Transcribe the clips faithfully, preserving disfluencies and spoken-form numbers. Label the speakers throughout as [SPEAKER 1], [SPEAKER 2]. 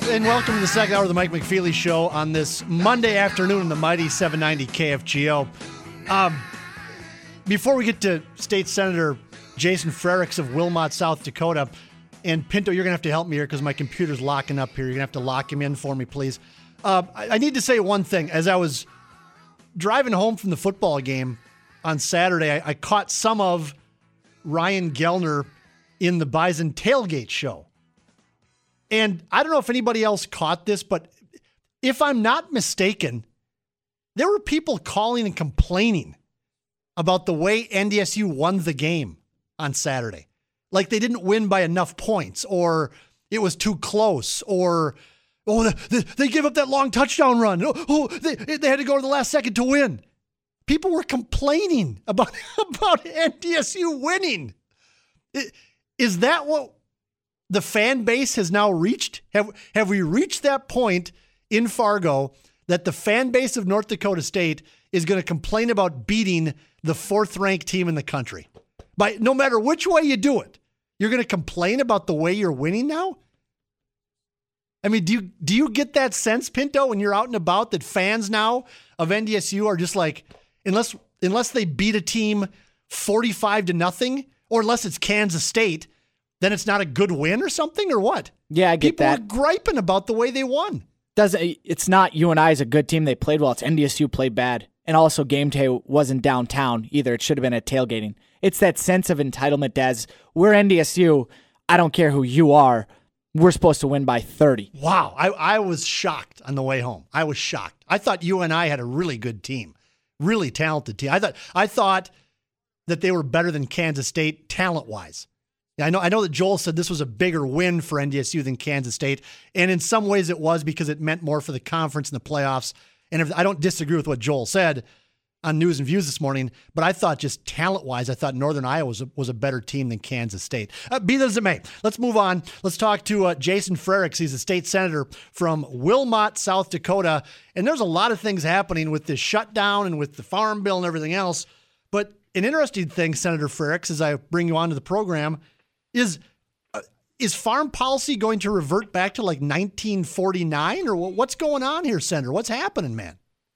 [SPEAKER 1] and welcome to the second hour of the Mike McFeely Show on this Monday afternoon in the mighty seven ninety K F G O. Um, before we get to State Senator Jason Frerichs of Wilmot, South Dakota, and Pinto, you're going to have to help me here because my computer's locking up here. You're going to have to lock him in for me, please. Uh, I, I need to say one thing. As I was driving home from the football game on Saturday, I, I caught some of Ryan Gellner in the Bison Tailgate show. And I don't know if anybody else caught this, but if I'm not mistaken, there were people calling and complaining about the way N D S U won the game on Saturday. Like they didn't win by enough points, or it was too close, or, oh, they, they gave up that long touchdown run. Oh, oh they, they had to go to the last second to win. People were complaining about, about N D S U winning. Is that what the fan base has now reached? Have have we reached that point in Fargo that the fan base of North Dakota State is going to complain about beating the fourth-ranked team in the country? By no matter which way you do it, you're going to complain about the way you're winning now? I mean, do you do you get that sense, Pinto, when you're out and about, that fans now of N D S U are just like, unless unless they beat a team forty-five to nothing, or unless it's Kansas State, then it's not a good win or something, or what?
[SPEAKER 2] Yeah, I get
[SPEAKER 1] People
[SPEAKER 2] that.
[SPEAKER 1] People are griping about the way they won.
[SPEAKER 2] Doesn't it's not U N I is a good team. They played well. It's N D S U played bad. And also game day wasn't downtown either. It should have been at tailgating. It's that sense of entitlement as we're N D S U. I don't care who you are. We're supposed to win by thirty.
[SPEAKER 1] Wow. I, I was shocked on the way home. I was shocked. I thought U N I had a really good team. Really talented team. I thought I thought that they were better than Kansas State talent-wise. I know I know that Joel said this was a bigger win for N D S U than Kansas State, and in some ways it was because it meant more for the conference and the playoffs. And if, I don't disagree with what Joel said on News and Views this morning, but I thought just talent-wise, I thought Northern Iowa was a, was a better team than Kansas State. Uh, be that as it may, let's move on. Let's talk to uh, Jason Frerichs. He's a state senator from Wilmot, South Dakota, and there's a lot of things happening with this shutdown and with the Farm Bill and everything else. But an interesting thing, Senator Frerichs, as I bring you onto the program, is uh, is farm policy going to revert back to like nineteen forty-nine, or what's going on here, Senator? What's happening, man?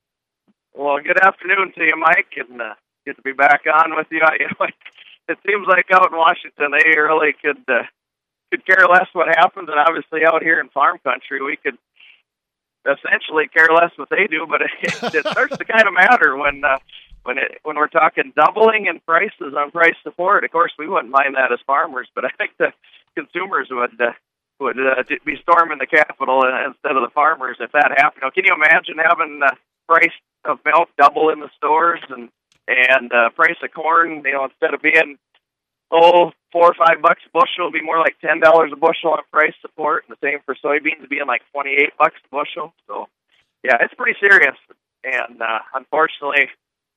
[SPEAKER 3] Well, good afternoon to you, Mike, and uh, good to be back on with you. You know, it seems like out in Washington, they really could uh, could care less what happens, and obviously out here in farm country, we could essentially care less what they do. But it, it starts to kind of matter when. Uh, When it, when we're talking doubling in prices on price support. Of course, we wouldn't mind that as farmers, but I think the consumers would uh, would uh, be storming the Capitol instead of the farmers if that happened. Now, can you imagine having the price of milk double in the stores and and uh, price of corn? You know, instead of being oh four or five bucks a bushel, it'll be more like ten dollars a bushel on price support, and the same for soybeans being like twenty eight bucks a bushel. So, yeah, it's pretty serious, and uh, unfortunately.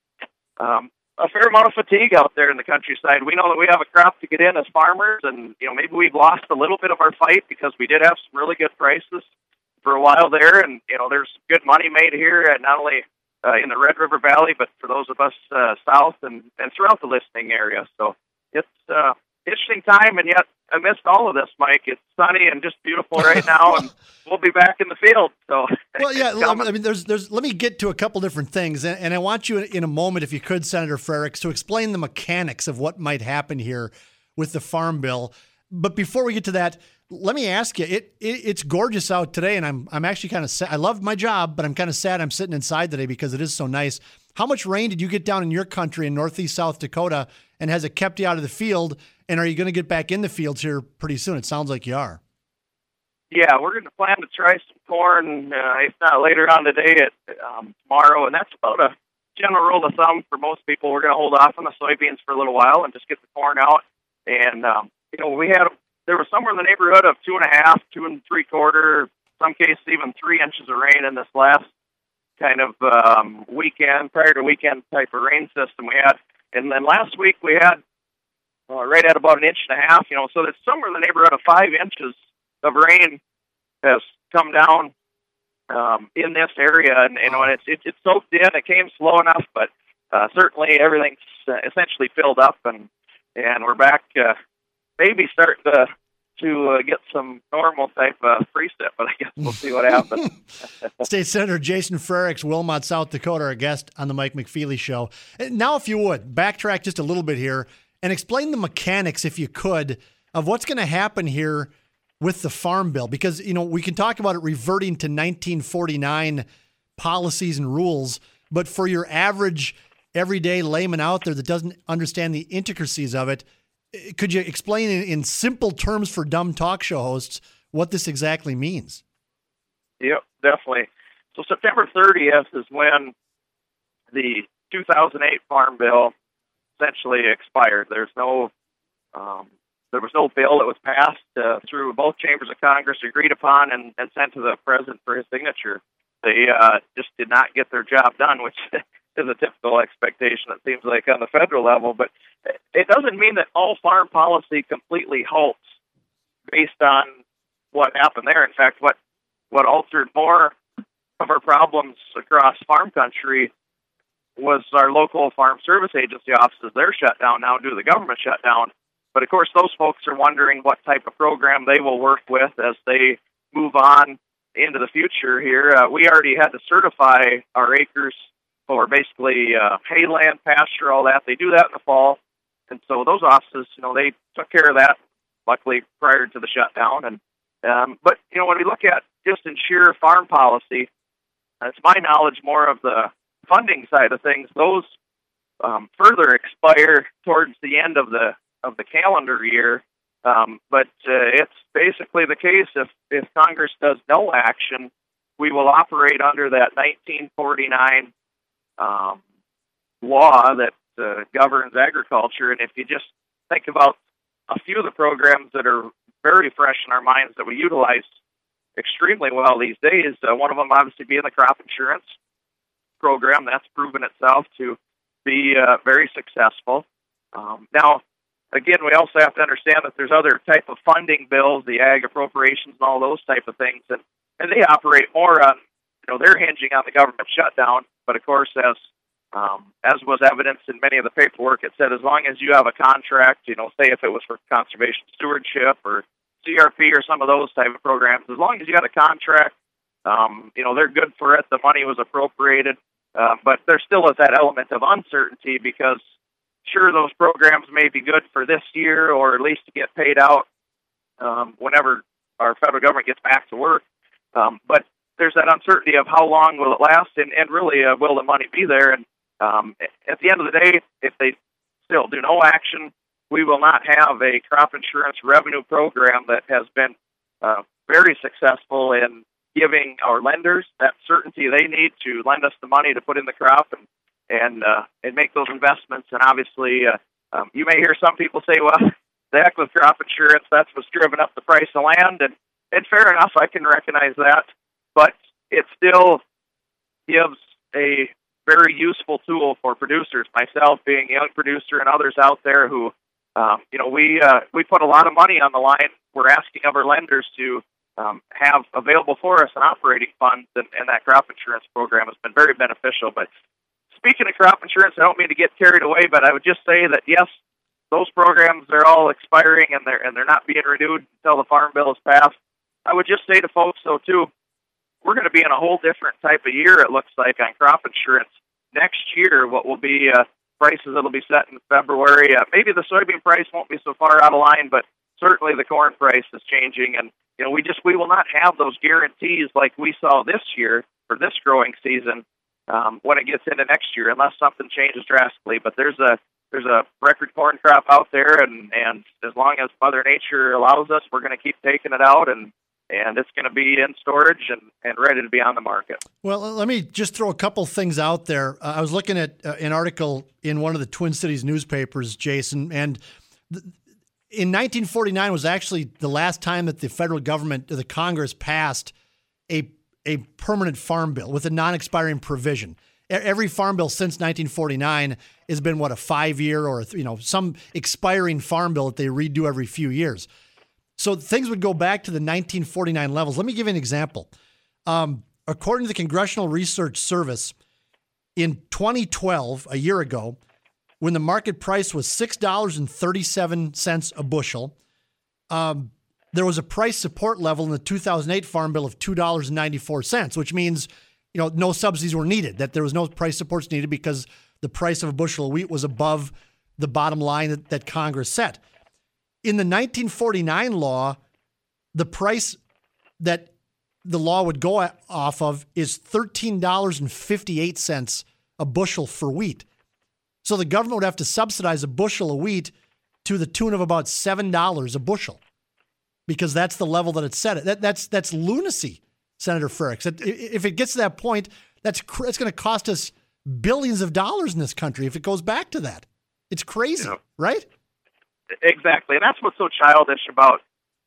[SPEAKER 3] Um, a fair amount of fatigue out there in the countryside. We know that we have a crop to get in as farmers, and you know maybe we've lost a little bit of our fight because we did have some really good prices for a while there, and you know there's good money made here, at not only uh, in the Red River Valley, but for those of us uh, south and, and throughout the listening area. So it's uh, interesting time, and yet I missed all of this, Mike. It's sunny and just beautiful right now, and we'll be back in the field. So,
[SPEAKER 1] well, yeah, I mean, there's, there's. Let me get to a couple different things, and, and I want you in a moment, if you could, Senator Frerichs, to explain the mechanics of what might happen here with the Farm Bill. But before we get to that, let me ask you: it, it it's gorgeous out today, and I'm I'm actually kind of sad. I love my job, but I'm kind of sad I'm sitting inside today because it is so nice. How much rain did you get down in your country in northeast South Dakota, and has it kept you out of the field? And are you going to get back in the fields here pretty soon? It sounds like you are.
[SPEAKER 3] Yeah, we're going to plan to try some corn, uh, if not later on today, at um, tomorrow, and that's about a general rule of thumb for most people. We're going to hold off on the soybeans for a little while and just get the corn out. And um, you know, we had there was somewhere in the neighborhood of two and a half, two and three quarter, some cases even three inches of rain in this last kind of um, weekend, prior to weekend type of rain system we had. And then last week we had uh, right at about an inch and a half. You know, so that's somewhere in the neighborhood of five inches of rain has come down um, in this area, and you know, and it's it, it's soaked in. It came slow enough, but uh, certainly everything's uh, essentially filled up, and and we're back, uh, maybe starting to to uh, get some normal type of precip, but I guess we'll see what happens.
[SPEAKER 1] State Senator Jason Frerichs, Wilmot, South Dakota, our guest on the Mike McFeely Show. Now, if you would, backtrack just a little bit here and explain the mechanics, if you could, of what's going to happen here with the Farm Bill. Because, you know, we can talk about it reverting to nineteen forty-nine policies and rules, but for your average everyday layman out there that doesn't understand the intricacies of it, could you explain in, in simple terms for dumb talk show hosts what this exactly means?
[SPEAKER 3] Yep, definitely. So September thirtieth is when the two thousand eight Farm Bill essentially expired. There's no, um, there was no bill that was passed uh, through both chambers of Congress, agreed upon, and, and sent to the president for his signature. They uh, just did not get their job done, which is a typical expectation, it seems like, on the federal level. But it doesn't mean that all farm policy completely halts based on what happened there. In fact, what what altered more of our problems across farm country was our local farm service agency offices. They're shut down now due to the government shutdown. But, of course, those folks are wondering what type of program they will work with as they move on into the future here. Uh, we already had to certify our acres for basically uh, hayland, pasture, all that. They do that in the fall. And so those offices, you know, they took care of that, luckily, prior to the shutdown. And um, But, you know, when we look at just in sheer farm policy, it's my knowledge more of the funding side of things. Those um, further expire towards the end of the of the calendar year. Um, but uh, it's basically the case if, if Congress does no action, we will operate under that nineteen forty-nine um, law that uh, governs agriculture. And if you just think about a few of the programs that are very fresh in our minds that we utilize extremely well these days, uh, one of them obviously being the crop insurance program. That's proven itself to be uh, very successful. Um, now, Again, we also have to understand that there's other type of funding bills, the ag appropriations and all those type of things, and, and they operate more on, you know, they're hinging on the government shutdown. But of course, as um, as was evidenced in many of the paperwork, it said as long as you have a contract, you know, say if it was for conservation stewardship or C R P or some of those type of programs, as long as you had a contract, um, you know, they're good for it. The money was appropriated, uh, but there still is that element of uncertainty because sure, those programs may be good for this year or at least to get paid out um, whenever our federal government gets back to work. Um, but there's that uncertainty of how long will it last and, and really uh, will the money be there. And um, at the end of the day, if they still do no action, we will not have a crop insurance revenue program that has been uh, very successful in giving our lenders that certainty they need to lend us the money to put in the crop and and uh, and make those investments. And obviously, uh, um, you may hear some people say, well, the heck with crop insurance, that's what's driven up the price of land. And, and fair enough, I can recognize that. But it still gives a very useful tool for producers, myself being a young producer and others out there who, um, you know, we uh, we put a lot of money on the line. We're asking of our lenders to um, have available for us an operating fund, and, and that crop insurance program has been very beneficial. But speaking of crop insurance, I don't mean to get carried away, but I would just say that, yes, those programs, they're all expiring and they're, and they're not being renewed until the Farm Bill is passed. I would just say to folks, though, too, we're going to be in a whole different type of year, it looks like, on crop insurance. Next year, what will be uh, prices that will be set in February. Uh, maybe the soybean price won't be so far out of line, but certainly the corn price is changing. And, you know, we just we will not have those guarantees like we saw this year for this growing season. Um, when it gets into next year, unless something changes drastically. But there's a there's a record corn crop out there, and, and as long as Mother Nature allows us, we're going to keep taking it out, and, and it's going to be in storage and, and ready to be on the market.
[SPEAKER 1] Well, let me just throw a couple things out there. Uh, I was looking at uh, an article in one of the Twin Cities newspapers, Jason, and th- in nineteen forty-nine was actually the last time that the federal government, the Congress, passed a a permanent farm bill with a non-expiring provision. Every farm bill since nineteen forty-nine has been, what, a five-year or, you know, some expiring farm bill that they redo every few years. So things would go back to the nineteen forty-nine levels. Let me give you an example. Um, according to the Congressional Research Service, in twenty twelve, a year ago, when the market price was six dollars and thirty-seven cents a bushel, um, there was a price support level in the two thousand eight Farm Bill of two dollars and ninety-four cents, which means, you know, no subsidies were needed, that there was no price supports needed because the price of a bushel of wheat was above the bottom line that, that Congress set. In the nineteen forty-nine law, the price that the law would go off of is thirteen dollars and fifty-eight cents a bushel for wheat. So the government would have to subsidize a bushel of wheat to the tune of about seven dollars a bushel, because that's the level that it's set at. That, that's that's lunacy, Senator Frerichs. If it gets to that point, that's it's going to cost us billions of dollars in this country if it goes back to that. It's crazy,
[SPEAKER 3] yeah.
[SPEAKER 1] right?
[SPEAKER 3] Exactly, and that's what's so childish about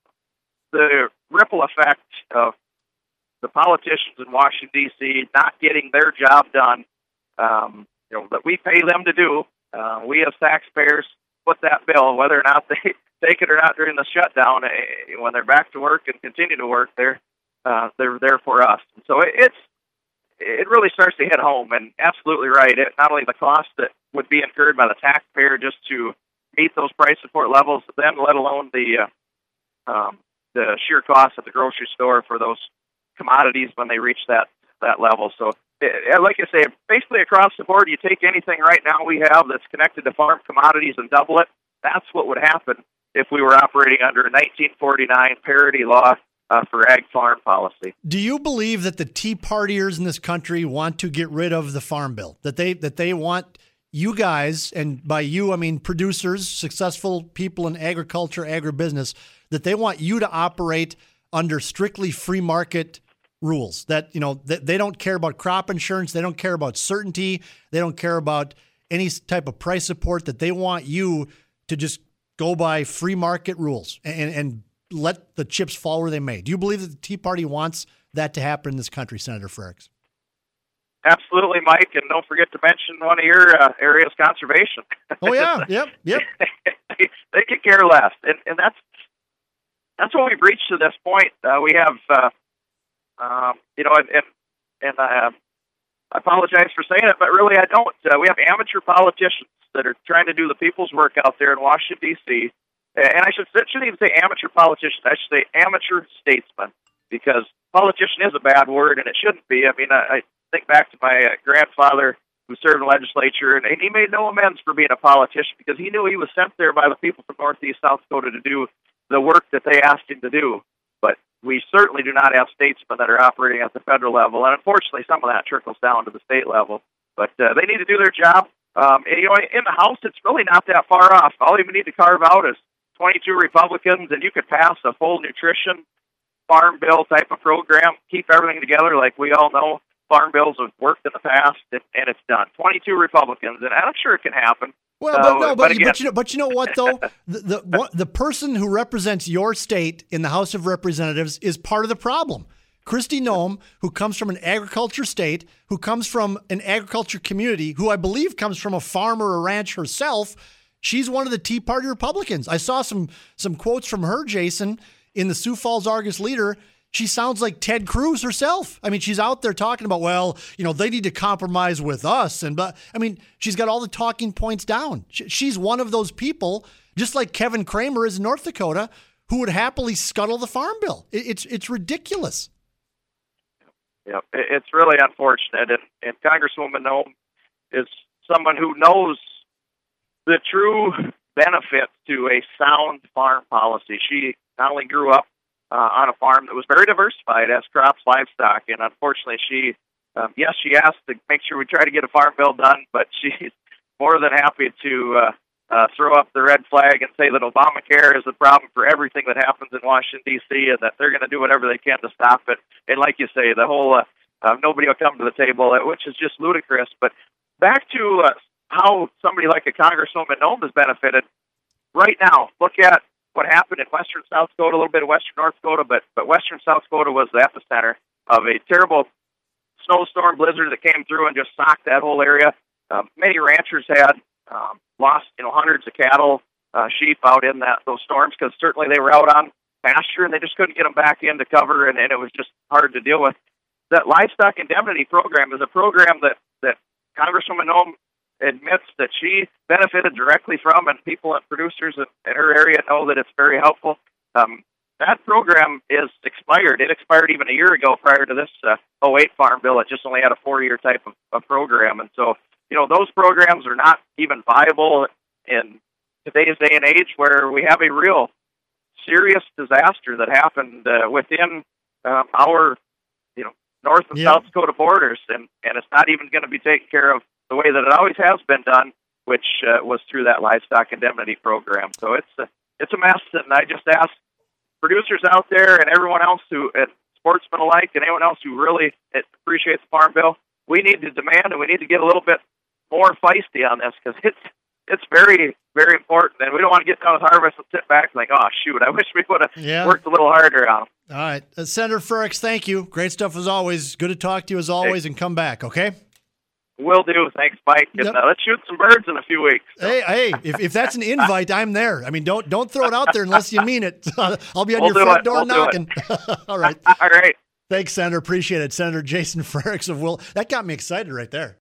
[SPEAKER 3] the ripple effect of the politicians in Washington, D C not getting their job done, um, you know, that we pay them to do. Uh, we as taxpayers put that bill, whether or not they take it or not during the shutdown, uh, when they're back to work and continue to work, they're, uh, they're there for us. And so it, it's it really starts to hit home, and absolutely right. It, not only the cost that would be incurred by the taxpayer just to meet those price support levels, but then let alone the uh, um, the sheer cost at the grocery store for those commodities when they reach that, that level. So, it, like I say, basically across the board, you take anything right now we have that's connected to farm commodities and double it. That's what would happen if we were operating under a nineteen forty-nine parity law uh, for ag farm policy.
[SPEAKER 1] Do you believe that the Tea Partiers in this country want to get rid of the Farm Bill? That they that they want you guys, and by you I mean producers, successful people in agriculture, agribusiness, that they want you to operate under strictly free market rules, that, you know, that they don't care about crop insurance, they don't care about certainty, they don't care about any type of price support, that they want you to just go by free market rules and, and let the chips fall where they may. Do you believe that the Tea Party wants that to happen in this country, Senator Frerichs?
[SPEAKER 3] Absolutely, Mike, and don't forget to mention one of your uh, areas, conservation.
[SPEAKER 1] Oh, yeah, yep, yep.
[SPEAKER 3] they, they could care less, and, and that's that's what we've reached to this point. Uh, we have, uh, um, you know, and, and, and uh, I apologize for saying it, but really I don't. Uh, we have amateur politicians that are trying to do the people's work out there in Washington, D C, and I should, shouldn't even say amateur politicians, I should say amateur statesmen, because politician is a bad word, and it shouldn't be. I mean, I, I think back to my uh, grandfather who served in the legislature, and, and he made no amends for being a politician because he knew he was sent there by the people from Northeast South Dakota to do the work that they asked him to do. But we certainly do not have statesmen that are operating at the federal level, and unfortunately some of that trickles down to the state level. But uh, they need to do their job. Um, and, you know, in the House, it's really not that far off. All you need to carve out is twenty-two Republicans, and you could pass a full nutrition farm bill type of program, keep everything together like we all know. Farm bills have worked in the past, and, and it's done. twenty-two Republicans, and I'm sure it can happen.
[SPEAKER 1] Well, but,
[SPEAKER 3] uh,
[SPEAKER 1] no,
[SPEAKER 3] but,
[SPEAKER 1] but,
[SPEAKER 3] again,
[SPEAKER 1] but, you know, but you know what, though? the, the, what, the person who represents your state in the House of Representatives is part of the problem. Kristi Noem, who comes from an agriculture state, who comes from an agriculture community, who I believe comes from a farm or a ranch herself, she's one of the Tea Party Republicans. I saw some some quotes from her, Jason, in the Sioux Falls Argus Leader. She sounds like Ted Cruz herself. I mean, she's out there talking about, well, you know, they need to compromise with us. And, but I mean, she's got all the talking points down. She's one of those people, just like Kevin Cramer is in North Dakota, who would happily scuttle the farm bill. It's it's ridiculous.
[SPEAKER 3] Yeah, it's really unfortunate. And, and Congresswoman Noem is someone who knows the true benefits to a sound farm policy. She not only grew up Uh, on a farm that was very diversified as crops, livestock, and unfortunately she, um, yes, she asked to make sure we try to get a farm bill done, but she's more than happy to uh, uh, throw up the red flag and say that Obamacare is the problem for everything that happens in Washington, D C, and that they're going to do whatever they can to stop it. And like you say, the whole uh, uh, nobody will come to the table, which is just ludicrous. But back to uh, how somebody like a Congresswoman Noem has benefited. Right now, look at what happened in western South Dakota, a little bit of western North Dakota, but, but western South Dakota was the epicenter of a terrible snowstorm blizzard that came through and just socked that whole area. Um, many ranchers had um, lost, you know, hundreds of cattle, uh, sheep out in that those storms because certainly they were out on pasture and they just couldn't get them back into cover, and, and it was just hard to deal with. That livestock indemnity program is a program that, that Congresswoman Noem admits that she benefited directly from, and people and producers in, in her area know that it's very helpful. Um, that program is expired. It expired even a year ago prior to this uh, oh eight Farm Bill. It just only had a four-year type of, of program. And so, you know, those programs are not even viable in today's day and age where we have a real serious disaster that happened uh, within um, our, you know, North and
[SPEAKER 1] yep.
[SPEAKER 3] South Dakota borders. And, and it's not even going to be taken care of the way that it always has been done, which uh, was through that livestock indemnity program. So it's a, it's a mess. And I just ask producers out there and everyone else who, uh, sportsmen alike, and anyone else who really appreciates the Farm Bill, we need to demand and we need to get a little bit more feisty on this because it's it's very, very important. And we don't want to get done with harvest and sit back and like, oh, shoot, I wish we would have
[SPEAKER 1] yeah.
[SPEAKER 3] worked a little harder on them.
[SPEAKER 1] All right. Uh, Senator Frericks, thank you. Great stuff as always. Good to talk to you as always, hey. and come back, okay?
[SPEAKER 3] Will do. Thanks, Mike. And,
[SPEAKER 1] yep.
[SPEAKER 3] uh, let's shoot some birds in a few weeks.
[SPEAKER 1] So. Hey, hey, if, if that's an invite, I'm there. I mean, don't don't throw it out there unless you mean it. I'll be on
[SPEAKER 3] we'll
[SPEAKER 1] your front
[SPEAKER 3] it.
[SPEAKER 1] door
[SPEAKER 3] we'll
[SPEAKER 1] knocking. All right.
[SPEAKER 3] All right.
[SPEAKER 1] Thanks, Senator. Appreciate it. Senator Jason Frericks of Will. That got me excited right there.